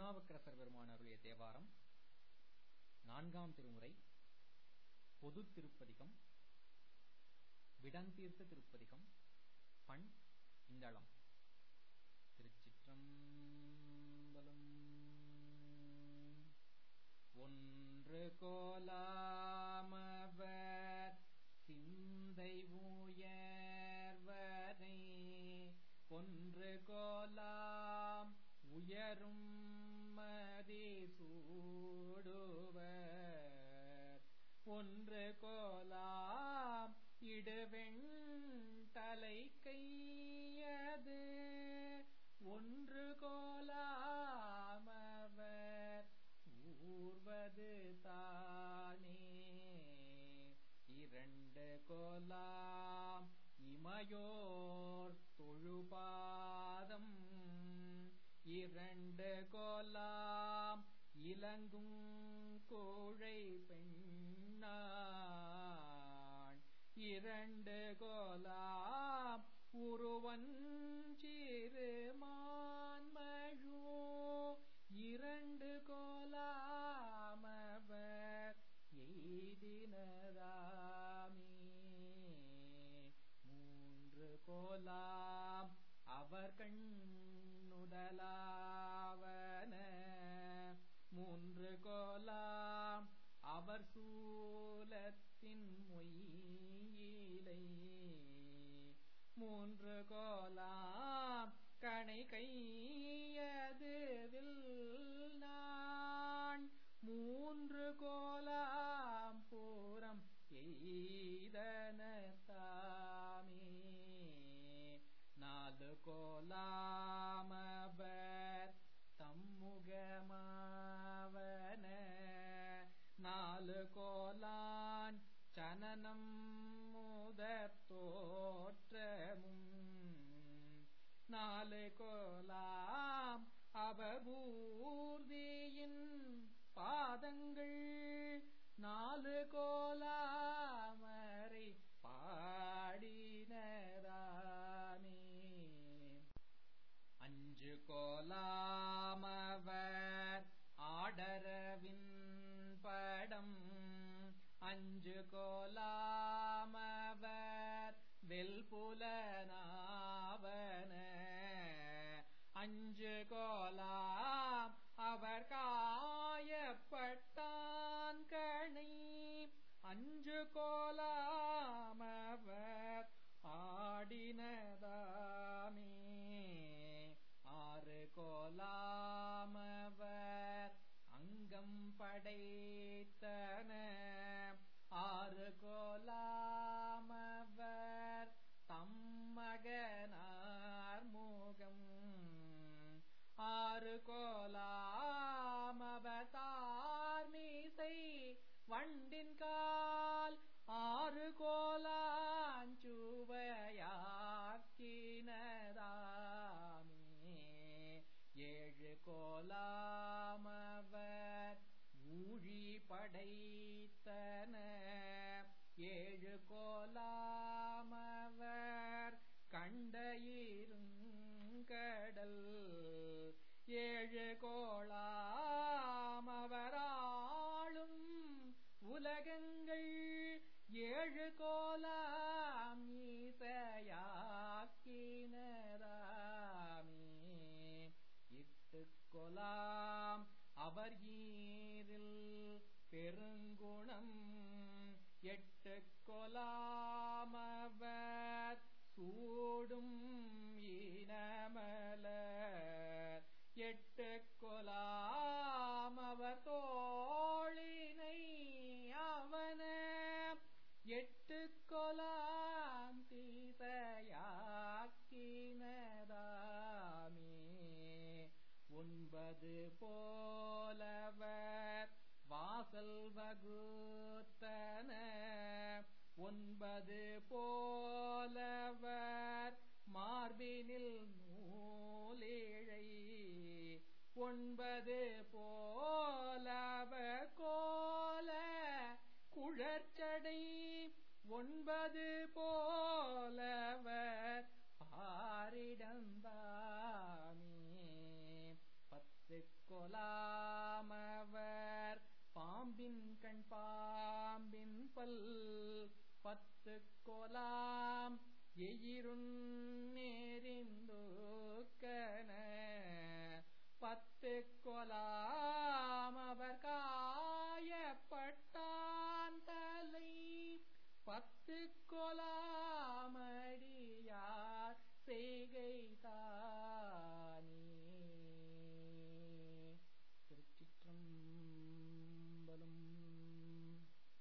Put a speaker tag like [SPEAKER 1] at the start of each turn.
[SPEAKER 1] திருநாவுக்கரசர் பெருமான் அருளிய தேவாரம் 4ஆம் திருமுறை பொது திருப்பதிகம் விடந்தீர்த்த திருப்பதிகம் பண் இந்தளம். திருச்சிற்றம்பலம். ஒன்று கோலாமவர் சிந்தை உயர்வரை ஒன்று கோலாம் உயரும் மதி சூடுவர் ஒன்று கோலாம் இடுவெண் தலை கையது ஒன்று கோலாமவர் ஊர்வது தானே இரண்டு கோலாம் இமையோர் தொழுபாதம் இரண்டு கோலாம் இலங்கும் கோழை பெண்ணான் இரண்டு கோலாம் உருவஞ்சிறு மான்மழோ இரண்டு கோலாமவர் எய்தினதாமே மூன்று கோலாம் அவர் கண்ணுதலாவன மூன்று கோலாம் அவர் சூலத்தின் மொய்யிலை மூன்று கோலாம் கணை கையது வில்லான் மூன்று கோலாம் பூரம் எய்தனதாமே நாலு கோலாமவர் தம்முகமாவன நாலு கோலான் சனனம் முதற் தோற்றமும் நாலு கோலாம் அவபூர்தியின் பாதங்கள் நாலு கோலாமரை பாடினராமே அஞ்சு கோலாமவர் ஆடரவின் படம் அஞ்சு கோலாமவர் வெல்புலனாவன அஞ்சு கோலாம் அவர் காயப்பட்டான் கணை அஞ்சு கோலாமவர் ஆடினதாமே ஆறு கோலாமவர் அங்கம் படைத்தன ஆறு கோலாமவர் தம்மகனார் முகம் ஆறு கோலாமவர் தார்மீசை வண்டின் கால் ஆறு கோலாஞ்சுவையாக்கினதாமே ஏழு கோலாமவர் ஊழி படைத்தன ஏழு கோலாமவர் கண்டையிருங்கடல் ஏழு கோலாமவர் ஆளும் உலகங்கள் ஏழு கோலாம் ஈசையாக்கினராமே இட்டு கோலாம் அவர் ஈரில் பெருங்குணம் எட்டு கோலாமவர் சூடும் இனமலர் எட்டு கோலாமவர் தோழினை அவன எட்டு கோலாம் தீசையாக்கினதாமே ஒன்பது போலவர் வாசல் வகுத்தன ஒன்பது போலவர் மார்பினில் நூலிழை ஒன்பது போலவர் கோல குழற்சடை ஒன்பது போலவர் பாரிடந்தாமே பத்து கொலாமவர் பாம்பின் கண் பாம்பின் பல் 10 கொலாம் எயிருந் நேரிந்துக்கன 10 கொலாம்